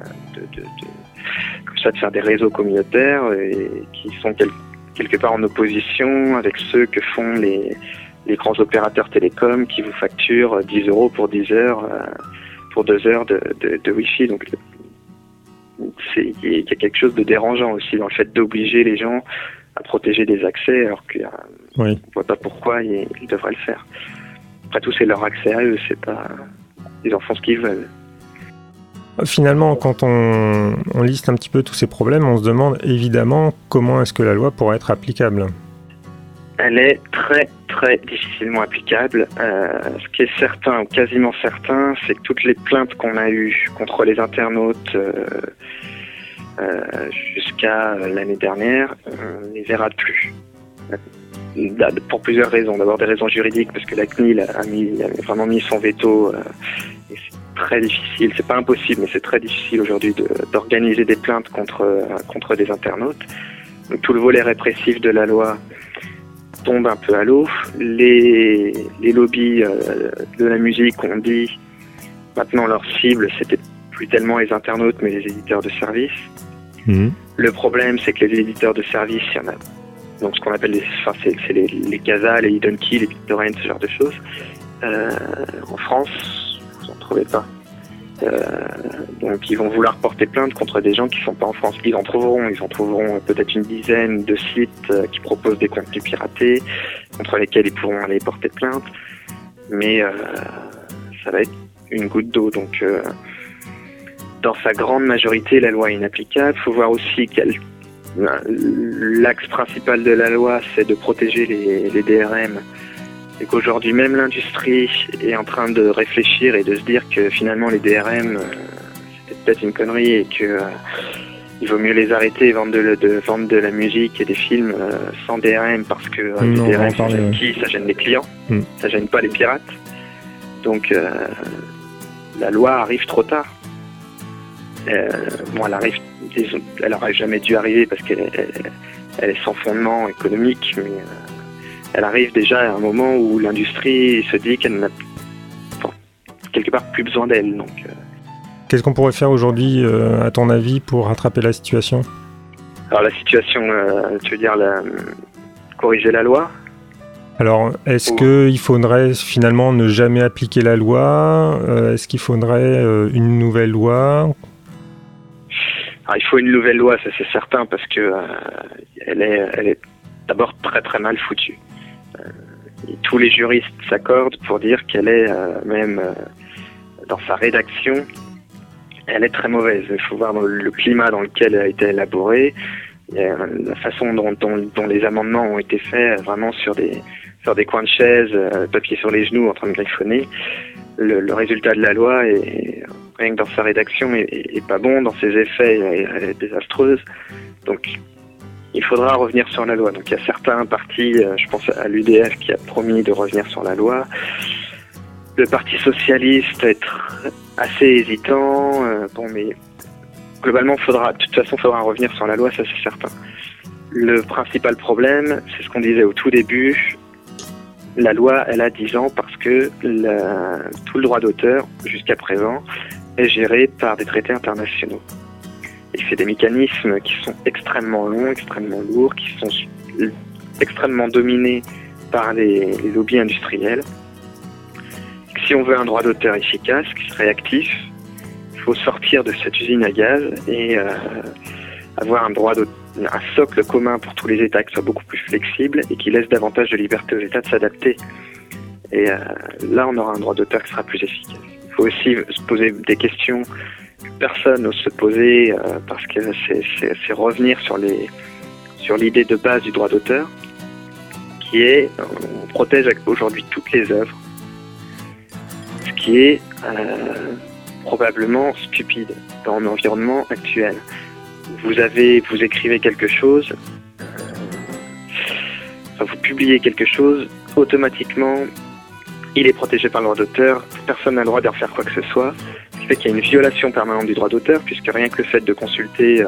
comme ça de faire des réseaux communautaires et qui sont quelque part en opposition avec ceux que font les grands opérateurs télécoms qui vous facturent 10 € pour 10 heures, pour 2 heures de Wi-Fi. Donc il y a quelque chose de dérangeant aussi dans le fait d'obliger les gens à protéger des accès alors qu'on ne voit pas pourquoi ils devraient le faire. Après tout, c'est leur accès à eux, c'est pas... Ils en font ce qu'ils veulent. Finalement, quand on liste un petit peu tous ces problèmes, on se demande évidemment comment est-ce que la loi pourrait être applicable. Elle est très très difficilement applicable. Ce qui est certain, ou quasiment certain, c'est que toutes les plaintes qu'on a eues contre les internautes jusqu'à l'année dernière, on ne les verra plus. Pour plusieurs raisons. D'abord des raisons juridiques, parce que la CNIL a vraiment mis son veto. Et c'est très difficile, c'est pas impossible, mais c'est très difficile aujourd'hui d'organiser des plaintes contre des internautes. Donc, tout le volet répressif de la loi tombe un peu à l'eau. Les lobbies de la musique ont dit maintenant leur cible c'était plus tellement les internautes mais les éditeurs de services. Le problème c'est que les éditeurs de services, il y en a donc ce qu'on appelle c'est les Casa, les Hidden Key, les BitTorrent, ce genre de choses. En France, vous n'en trouvez pas. Donc ils vont vouloir porter plainte contre des gens qui ne sont pas en France. Ils en trouveront peut-être une dizaine de sites qui proposent des contenus piratés contre lesquels ils pourront aller porter plainte. Mais ça va être une goutte d'eau. Donc dans sa grande majorité, la loi est inapplicable. Il faut voir aussi l'axe principal de la loi, c'est de protéger les DRM. Et qu'aujourd'hui, même l'industrie est en train de réfléchir et de se dire que finalement, les DRM, c'était peut-être une connerie et que il vaut mieux les arrêter et vendre de la musique et des films sans DRM parce que les DRM, ça gêne qui ? Ça gêne les clients, ça gêne pas les pirates. Donc, la loi arrive trop tard. Elle aurait jamais dû arriver parce qu'elle est sans fondement économique, mais elle arrive déjà à un moment où l'industrie se dit qu'elle n'a quelque part plus besoin d'elle. Donc, qu'est-ce qu'on pourrait faire aujourd'hui, à ton avis, pour rattraper la situation ? Alors la situation, tu veux dire corriger la loi ? Alors, est-ce qu'il faudrait finalement ne jamais appliquer la loi ? Est-ce qu'il faudrait une nouvelle loi ? Alors, il faut une nouvelle loi, ça c'est certain, parce que elle est d'abord très très mal foutue. Tous les juristes s'accordent pour dire qu'elle est même dans sa rédaction elle est très mauvaise. Il faut voir le climat dans lequel elle a été élaborée, la façon dont les amendements ont été faits, vraiment sur des coins de chaise, papier sur les genoux, en train de griffonner. Le résultat de la loi, rien que dans sa rédaction, est pas bon. Dans ses effets, elle est désastreuse. Donc, il faudra revenir sur la loi. Donc, il y a certains partis, je pense à l'UDF, qui a promis de revenir sur la loi. Le Parti socialiste être assez hésitant. Mais globalement, de toute façon, il faudra revenir sur la loi, ça c'est certain. Le principal problème, c'est ce qu'on disait au tout début. La loi, elle a 10 ans parce que tout le droit d'auteur, jusqu'à présent, est géré par des traités internationaux. Et c'est des mécanismes qui sont extrêmement longs, extrêmement lourds, qui sont extrêmement dominés par les lobbies industriels. Si on veut un droit d'auteur efficace, qui serait actif, il faut sortir de cette usine à gaz et avoir un socle commun pour tous les États qui soit beaucoup plus flexible et qui laisse davantage de liberté aux États de s'adapter. Et là, on aura un droit d'auteur qui sera plus efficace. Il faut aussi se poser des questions que personne n'ose se poser parce que c'est revenir sur l'idée de base du droit d'auteur, qui est on protège aujourd'hui toutes les œuvres, ce qui est probablement stupide dans l'environnement actuel. Vous écrivez quelque chose, vous publiez quelque chose, automatiquement, il est protégé par le droit d'auteur, personne n'a le droit de refaire quoi que ce soit, ce qui fait qu'il y a une violation permanente du droit d'auteur, puisque rien que le fait de consulter,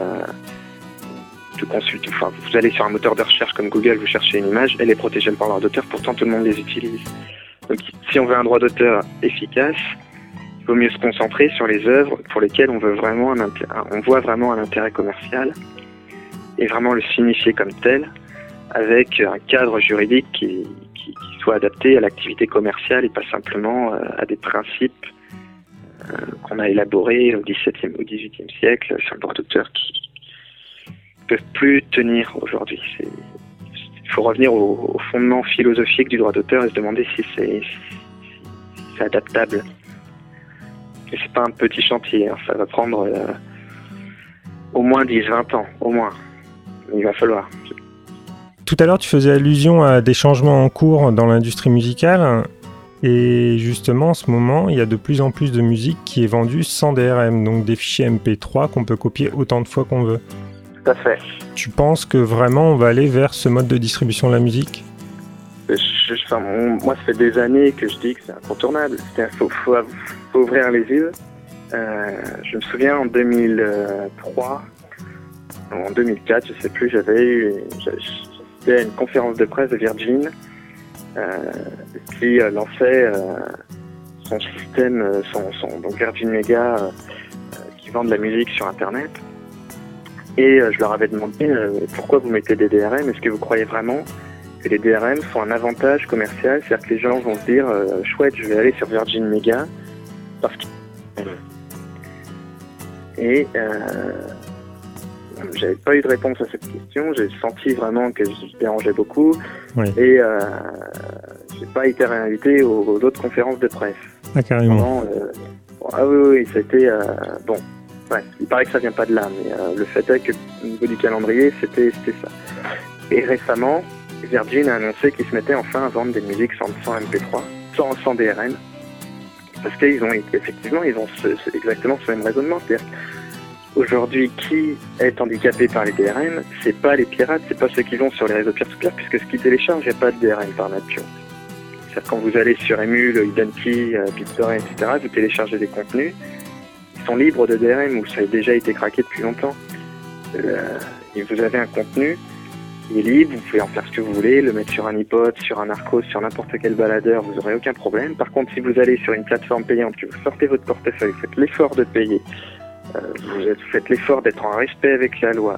vous allez sur un moteur de recherche comme Google, vous cherchez une image, elle est protégée par le droit d'auteur, pourtant tout le monde les utilise. Donc si on veut un droit d'auteur efficace, il vaut mieux se concentrer sur les œuvres pour lesquelles on voit vraiment un intérêt commercial et vraiment le signifier comme tel, avec un cadre juridique qui soit adapté à l'activité commerciale et pas simplement à des principes qu'on a élaborés au XVIIe, au XVIIIe siècle sur le droit d'auteur qui ne peuvent plus tenir aujourd'hui. Il faut revenir au fondement philosophique du droit d'auteur et se demander si c'est adaptable. Et c'est pas un petit chantier, ça va prendre au moins 10-20 ans, au moins. Mais il va falloir. Tout à l'heure, tu faisais allusion à des changements en cours dans l'industrie musicale. Et justement, en ce moment, il y a de plus en plus de musique qui est vendue sans DRM, donc des fichiers MP3 qu'on peut copier autant de fois qu'on veut. Tout à fait. Tu penses que vraiment on va aller vers ce mode de distribution de la musique ? Moi, ça fait des années que je dis que c'est incontournable. Il faut ouvrir les yeux. Je me souviens en 2003, en 2004, je sais plus, j'étais à une conférence de presse de Virgin qui lançait son système, donc Virgin Mega, qui vend de la musique sur Internet. Et je leur avais demandé pourquoi vous mettez des DRM, est-ce que vous croyez vraiment que les DRM sont un avantage commercial, c'est-à-dire que les gens vont se dire chouette, je vais aller sur Virgin Mega parce que j'avais pas eu de réponse à cette question, j'ai senti vraiment que je dérangeais beaucoup. Oui. Et j'ai pas été réinvité aux autres conférences de presse. Ah, carrément. Oui, c'était bon. Ouais, il paraît que ça vient pas de là, mais le fait est que au niveau du calendrier, c'était ça. Et récemment, Virgin a annoncé qu'ils se mettaient enfin à vendre des musiques sans MP3, sans DRM, parce qu'ils ont effectivement exactement ce même raisonnement, c'est-à-dire aujourd'hui, qui est handicapé par les DRM, c'est pas les pirates, c'est pas ceux qui vont sur les réseaux peer-to-peer, puisque ce qui télécharge, il n'y a pas de DRM par nature. C'est-à-dire quand vous allez sur Emule, Idanti, BitTorrent, etc., vous téléchargez des contenus, ils sont libres de DRM, ou ça a déjà été craqué depuis longtemps. Et vous avez un contenu qui est libre, vous pouvez en faire ce que vous voulez, le mettre sur un iPod, sur un Arcos, sur n'importe quel baladeur, vous n'aurez aucun problème. Par contre, si vous allez sur une plateforme payante, que vous sortez votre portefeuille, vous faites l'effort de payer, vous faites l'effort d'être en respect avec la loi,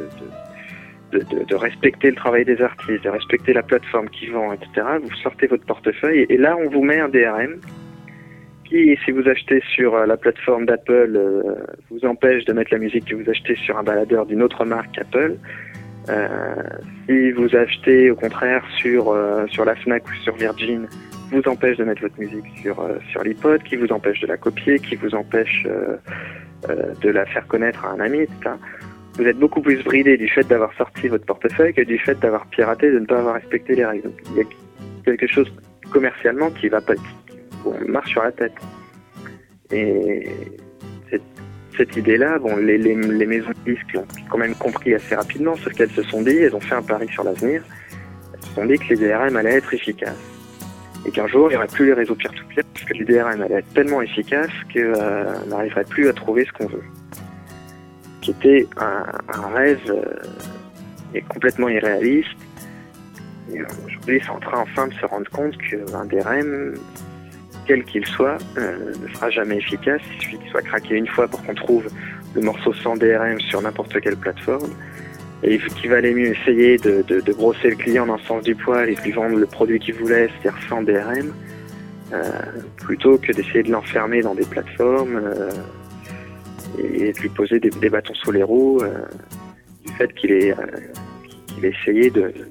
de respecter le travail des artistes, de respecter la plateforme qui vend, etc. Vous sortez votre portefeuille et là, on vous met un DRM qui, si vous achetez sur la plateforme d'Apple, vous empêche de mettre la musique que vous achetez sur un baladeur d'une autre marque Apple. Si vous achetez au contraire sur la Fnac ou sur Virgin, vous empêche de mettre votre musique sur l'iPod, qui vous empêche de la copier, qui vous empêche de la faire connaître à un ami, etc. Vous êtes beaucoup plus bridé du fait d'avoir sorti votre portefeuille que du fait d'avoir piraté, de ne pas avoir respecté les règles. Donc, il y a quelque chose commercialement qui va pas, on marche sur la tête. Et cette idée-là, les maisons de disques l'ont quand même compris assez rapidement, sauf qu'elles se sont dit, elles ont fait un pari sur l'avenir, elles se sont dit que les DRM allaient être efficaces. Et qu'un jour, il n'y aurait plus les réseaux peer-to-peer, parce que les DRM allaient être tellement efficaces qu'on n'arriverait plus à trouver ce qu'on veut. Qui était un rêve complètement irréaliste. Et aujourd'hui, c'est en train enfin de se rendre compte qu'un DRM, quel qu'il soit, ne sera jamais efficace. Il suffit qu'il soit craqué une fois pour qu'on trouve le morceau sans DRM sur n'importe quelle plateforme. Et qu'il valait mieux essayer de brosser le client dans le sens du poil et de lui vendre le produit qu'il voulait, c'est-à-dire sans DRM, plutôt que d'essayer de l'enfermer dans des plateformes et de lui poser des bâtons sous les roues du fait qu'il ait essayé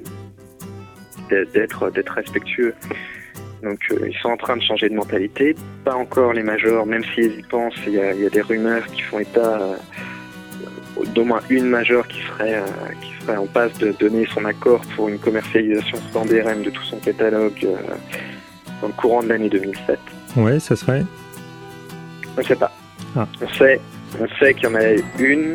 d'être respectueux. Donc ils sont en train de changer de mentalité, pas encore les majors, même s'ils y pensent, il y a des rumeurs qui font état d'au moins une major qui serait en passe de donner son accord pour une commercialisation sans DRM de tout son catalogue dans le courant de l'année 2007. Ouais, ça serait ? On ne sait pas. Ah. On sait qu'il y en a une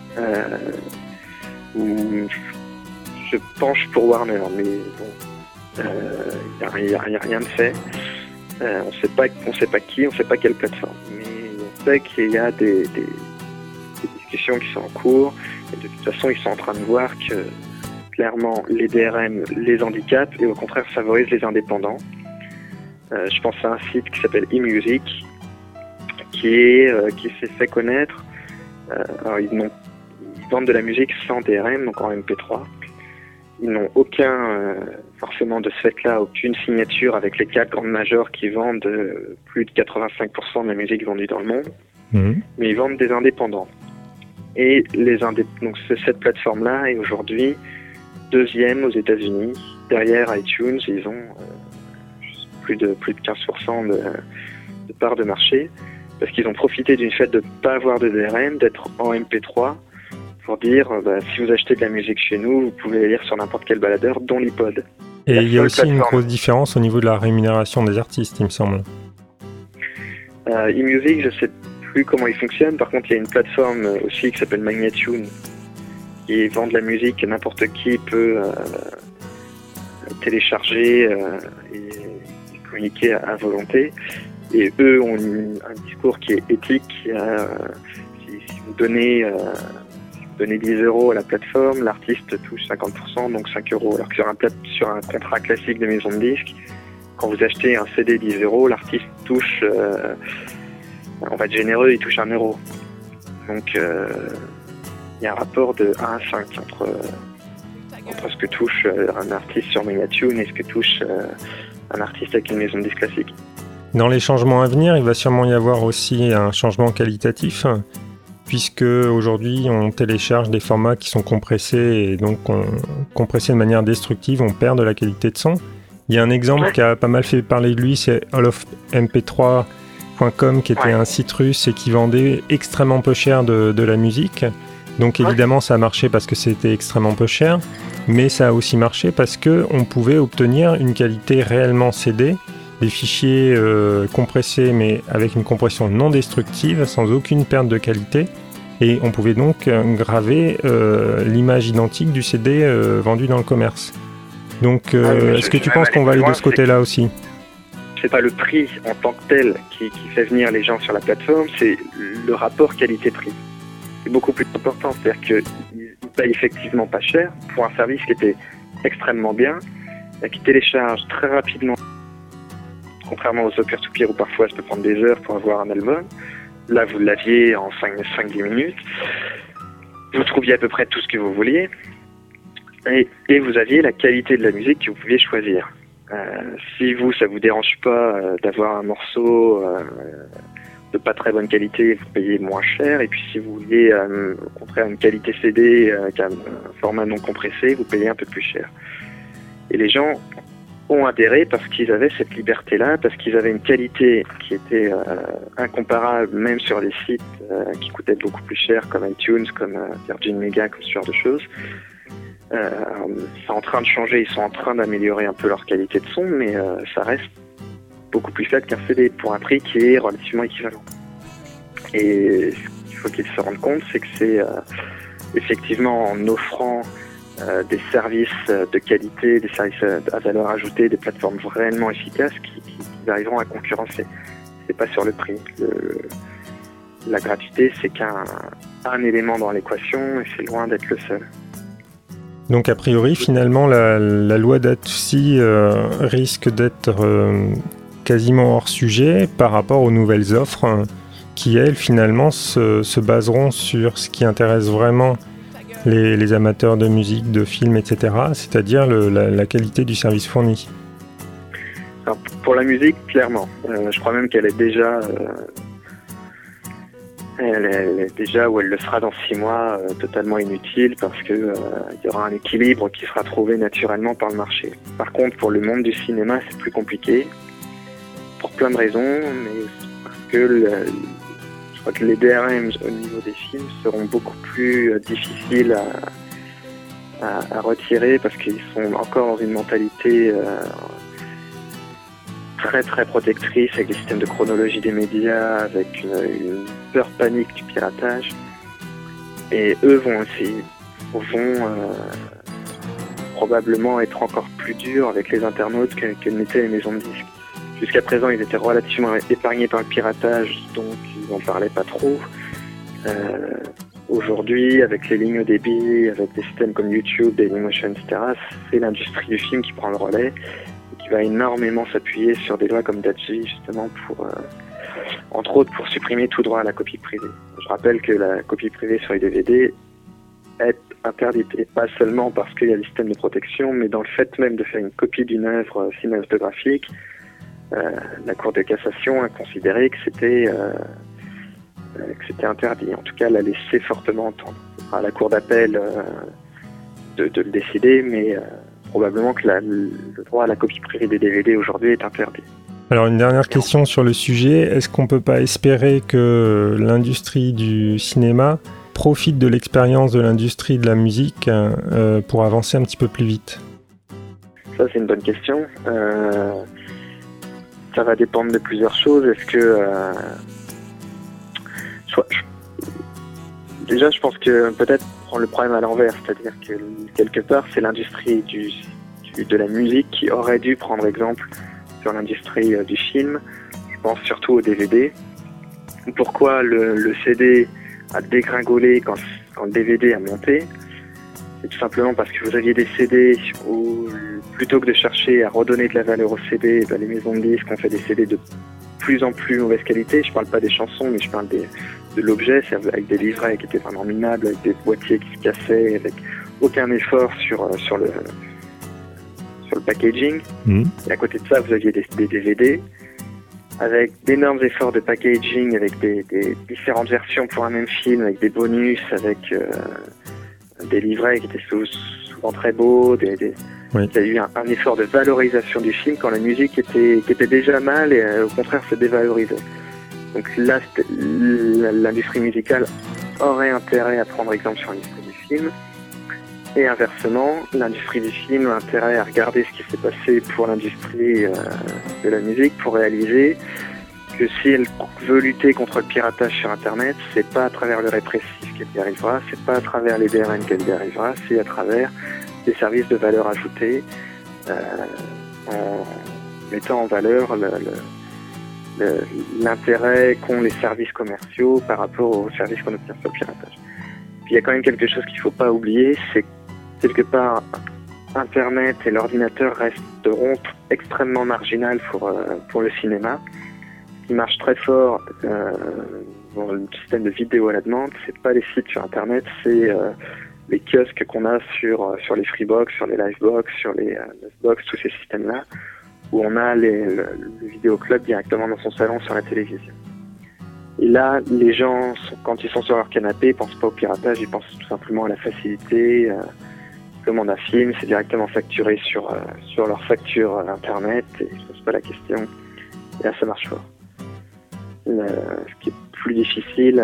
où je penche pour Warner, mais bon, il n'y a rien de fait. On ne sait pas qui, on ne sait pas quelle plateforme. Mais on sait qu'il y a des discussions qui sont en cours. Et de toute façon, ils sont en train de voir que clairement les DRM les handicapent et au contraire favorisent les indépendants. Je pense à un site qui s'appelle eMusic qui s'est fait connaître. Alors ils vendent de la musique sans DRM, donc en MP3. Ils n'ont forcément de ce fait-là, aucune signature avec les 4 grandes majors qui vendent plus de 85% de la musique vendue dans le monde. Mais ils vendent des indépendants. Et donc cette plateforme-là est aujourd'hui 2e aux États-Unis. Derrière iTunes, ils ont plus de 15% de part de marché, parce qu'ils ont profité d'une fête de ne pas avoir de DRM, d'être en MP3, pour dire si vous achetez de la musique chez nous, vous pouvez la lire sur n'importe quel baladeur, dont l'iPod. Et il y a aussi une grosse différence au niveau de la rémunération des artistes, il me semble. eMusic, je sais plus comment il fonctionne. Par contre, il y a une plateforme aussi qui s'appelle Magnatune, qui vend de la musique que n'importe qui peut télécharger et communiquer à volonté. Et eux ont un discours qui est éthique. Si vous donnez 10 € à la plateforme, l'artiste touche 50%, donc 5 €. Alors que sur un contrat classique de maison de disques, quand vous achetez un CD 10 €, l'artiste touche, on va être généreux, il touche 1 €. Donc il y a un rapport de 1 à 5 entre ce que touche un artiste sur Magnatune et ce que touche un artiste avec une maison de disques classique. Dans les changements à venir, il va sûrement y avoir aussi un changement qualitatif, puisque aujourd'hui on télécharge des formats qui sont compressés et donc compressés de manière destructive, on perd de la qualité de son. Il y a un exemple qui a pas mal fait parler de lui, c'est allofmp3.com, qui était un site russe et qui vendait extrêmement peu cher de la musique. Donc évidemment ça a marché parce que c'était extrêmement peu cher, mais ça a aussi marché parce qu'on pouvait obtenir une qualité réellement CD, des fichiers compressés mais avec une compression non destructive, sans aucune perte de qualité, et on pouvait donc graver l'image identique du CD vendu dans le commerce. Donc est-ce que tu penses qu'on va aller de ce côté-là aussi ? C'est pas le prix en tant que tel qui fait venir les gens sur la plateforme, c'est le rapport qualité-prix. C'est beaucoup plus important, c'est-à-dire qu'ils payent effectivement pas cher pour un service qui était extrêmement bien, qui télécharge très rapidement, contrairement aux peer-to-peer où parfois ça peut prendre des heures pour avoir un album. Là, vous l'aviez en 5-10 minutes. Vous trouviez à peu près tout ce que vous vouliez. Et vous aviez la qualité de la musique que vous pouviez choisir. Si ça vous dérange pas d'avoir un morceau de pas très bonne qualité, vous payez moins cher. Et puis si vous vouliez au contraire une qualité CD avec un format non compressé, vous payez un peu plus cher. Et les gens ont adhéré parce qu'ils avaient cette liberté-là, parce qu'ils avaient une qualité qui était incomparable, même sur les sites qui coûtaient beaucoup plus cher, comme iTunes, comme Virgin Media, comme ce genre de choses. C'est en train de changer, ils sont en train d'améliorer un peu leur qualité de son, mais ça reste beaucoup plus faible qu'un CD pour un prix qui est relativement équivalent. Et ce qu'il faut qu'ils se rendent compte, c'est que c'est effectivement en offrant des services de qualité, des services à valeur ajoutée, des plateformes vraiment efficaces qui arriveront à concurrencer. C'est pas sur le prix. La gratuité, c'est qu'un élément dans l'équation et c'est loin d'être le seul. Donc a priori, finalement, la loi Datussy risque d'être quasiment hors sujet par rapport aux nouvelles offres qui, elles, finalement, se baseront sur ce qui intéresse vraiment les amateurs de musique, de films, etc., c'est-à-dire la qualité du service fourni. Alors, pour la musique, clairement. Je crois même qu'elle est déjà... Elle est déjà, ou elle le sera dans 6 mois, totalement inutile parce que il y aura un équilibre qui sera trouvé naturellement par le marché. Par contre, pour le monde du cinéma, c'est plus compliqué, pour plein de raisons, mais aussi parce que je crois que les DRM au niveau des films seront beaucoup plus difficiles à retirer parce qu'ils sont encore dans une mentalité très très protectrice avec des systèmes de chronologie des médias, avec une peur panique du piratage. Et eux vont probablement être encore plus durs avec les internautes que n'étaient les maisons de disques. Jusqu'à présent, ils étaient relativement épargnés par le piratage, donc ils n'en parlaient pas trop. Aujourd'hui, avec les lignes débit, avec des systèmes comme YouTube, Dailymotion, etc., c'est l'industrie du film qui prend le relais, et qui va énormément s'appuyer sur des lois comme Datussy, justement, pour, entre autres, pour supprimer tout droit à la copie privée. Je rappelle que la copie privée sur les DVD est interdite, et pas seulement parce qu'il y a des systèmes de protection, mais dans le fait même de faire une copie d'une œuvre cinématographique. La Cour de cassation a considéré que c'était interdit. En tout cas, l'a laissé fortement entendre. À la Cour d'appel de le décider, mais probablement que le droit à la copie privée des DVD aujourd'hui est interdit. Alors, une dernière question sur le sujet. Est-ce qu'on ne peut pas espérer que l'industrie du cinéma profite de l'expérience de l'industrie de la musique pour avancer un petit peu plus vite ? Ça, c'est une bonne question. Ça va dépendre de plusieurs choses. Est-ce que... Déjà, je pense que peut-être prendre le problème à l'envers, c'est-à-dire que quelque part, c'est l'industrie de la musique qui aurait dû prendre exemple sur l'industrie du film. Je pense surtout au DVD. Pourquoi le CD a dégringolé quand le DVD a monté? C'est tout simplement parce que vous aviez des CD où, plutôt que de chercher à redonner de la valeur au CD, les maisons de disques ont fait des CD de plus en plus mauvaise qualité. Je parle pas des chansons, mais je parle de l'objet, c'est avec des livrets qui étaient vraiment minables, avec des boîtiers qui se cassaient, avec aucun effort sur le packaging. Et à côté de ça, vous aviez des DVD avec d'énormes efforts de packaging, avec des différentes versions pour un même film, avec des bonus, avec des livrets qui étaient souvent très beaux. Il y a eu un effort de valorisation du film quand la musique qui était déjà mal et au contraire se dévalorisait. Donc là, l'industrie musicale aurait intérêt à prendre exemple sur l'industrie du film. Et inversement, l'industrie du film a intérêt à regarder ce qui s'est passé pour l'industrie de la musique pour réaliser que si elle veut lutter contre le piratage sur Internet, c'est pas à travers le répressif qu'elle y arrivera, c'est pas à travers les DRM qu'elle y arrivera, c'est à travers des services de valeur ajoutée, en mettant en valeur l'intérêt qu'ont les services commerciaux par rapport aux services qu'on obtient sur le piratage. Puis il y a quand même quelque chose qu'il ne faut pas oublier, c'est que quelque part Internet et l'ordinateur resteront extrêmement marginal pour le cinéma. Ce qui marche très fort dans le système de vidéo à la demande, c'est pas les sites sur Internet, c'est les kiosques qu'on a sur les Freebox, sur les Livebox, sur les Box, tous ces systèmes-là, où on a le vidéoclub directement dans son salon sur la télévision. Et là, les gens, quand ils sont sur leur canapé, ils pensent pas au piratage, ils pensent tout simplement à la facilité, commandent un film, c'est directement facturé sur leur facture internet et je ne pose pas la question. Et là, ça marche fort. Ce qui est plus difficile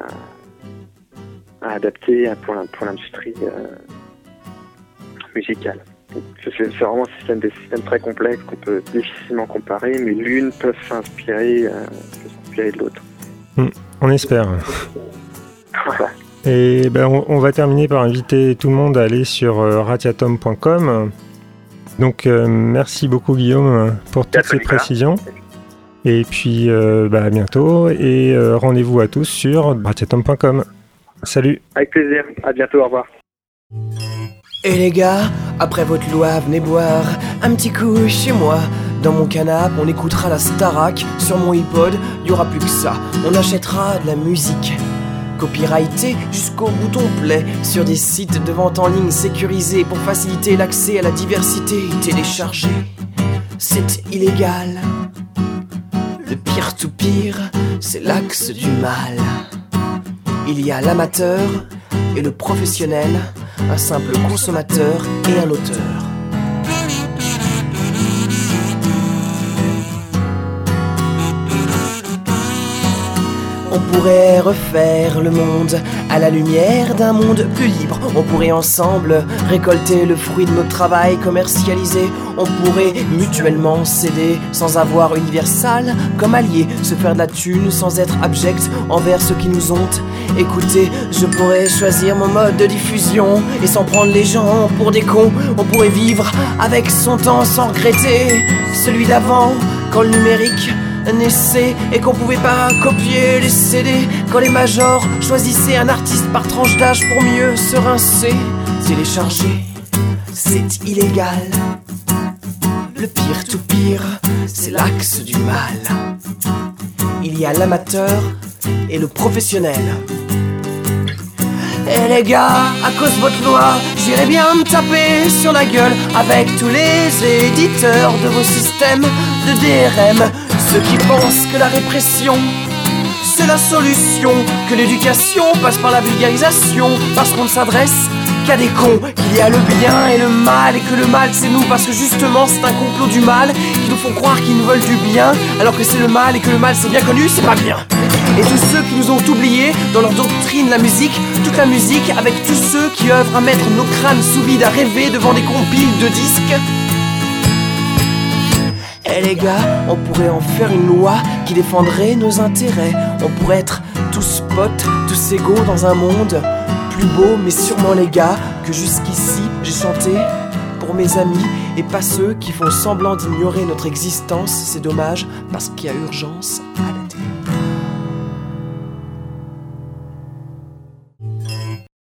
à adapter pour l'industrie musicale. C'est vraiment des systèmes très complexes qu'on peut difficilement comparer, mais l'une peut s'inspirer de l'autre. On espère. Voilà. Et on va terminer par inviter tout le monde à aller sur ratiatom.com. Donc merci beaucoup Guillaume pour toutes ces précisions. Et puis à bientôt et rendez-vous à tous sur ratiatom.com. Salut. Avec plaisir, à bientôt, au revoir. Et les gars, après votre loi, venez boire un petit coup chez moi. Dans mon canapé, on écoutera la Starac. Sur mon iPod, y aura plus que ça. On achètera de la musique copyrightée jusqu'au bouton play sur des sites de vente en ligne sécurisés pour faciliter l'accès à la diversité. Télécharger, c'est illégal. Le peer-to-peer, c'est l'axe du mal. Il y a l'amateur et le professionnel, un simple consommateur et un auteur. On pourrait refaire le monde à la lumière d'un monde plus libre. On pourrait ensemble récolter le fruit de notre travail commercialisé. On pourrait mutuellement s'aider sans avoir Universal comme allié. Se faire de la thune sans être abject envers ceux qui nous ont écoutés. Je pourrais choisir mon mode de diffusion et sans prendre les gens pour des cons. On pourrait vivre avec son temps sans regretter celui d'avant quand le numérique naissait et qu'on pouvait pas copier les CD. Quand les majors choisissaient un artiste par tranche d'âge pour mieux se rincer. Télécharger, c'est illégal. Le peer-to-peer, c'est l'axe du mal. Il y a l'amateur et le professionnel. Et les gars, à cause de votre loi, j'irais bien me taper sur la gueule avec tous les éditeurs de vos systèmes de DRM. Ceux qui pensent que la répression, c'est la solution, que l'éducation passe par la vulgarisation, parce qu'on ne s'adresse qu'à des cons, qu'il y a le bien et le mal, et que le mal c'est nous, parce que justement c'est un complot du mal, qui nous font croire qu'ils nous veulent du bien, alors que c'est le mal, et que le mal c'est bien connu, c'est pas bien. Et tous ceux qui nous ont oubliés dans leur doctrine, la musique, toute la musique, avec tous ceux qui œuvrent à mettre nos crânes sous vide, à rêver devant des compiles de disques. Et les gars, on pourrait en faire une loi qui défendrait nos intérêts. On pourrait être tous potes, tous égaux dans un monde plus beau, mais sûrement les gars, que jusqu'ici j'ai chanté pour mes amis et pas ceux qui font semblant d'ignorer notre existence. C'est dommage parce qu'il y a urgence à la télé.